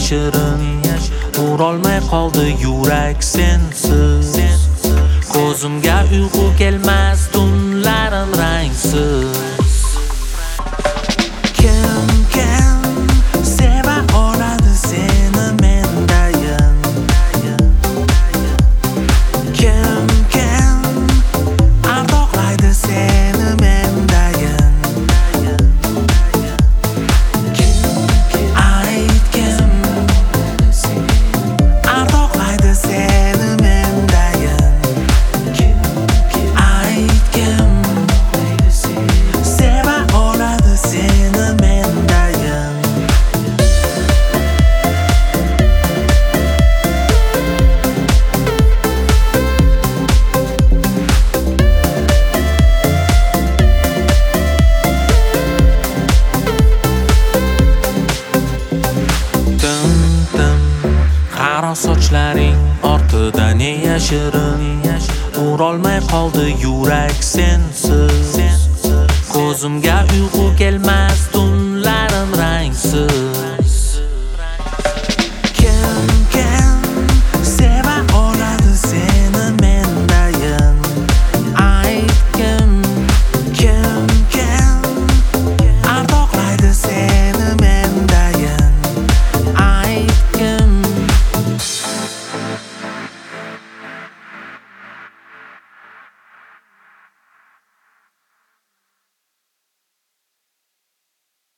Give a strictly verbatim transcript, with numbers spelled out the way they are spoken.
yashirin, urolmay qoldi yurak sensiz. Ko'zimga uyqu kelmas tunlarim rangsiz. Kim kim seva oladi seni mendayin? Kim kim ardoqlaydi seni mendayin? Aytgin ardoqlaydi seni mendayin? Aytgin seva oladi seni mendayin? Dim dim qaro sochlaring ortida ne yashirin, urolmay qoldi yurak sensiz. Ko'zimga uyqu kelmas tunlarim rangsiz.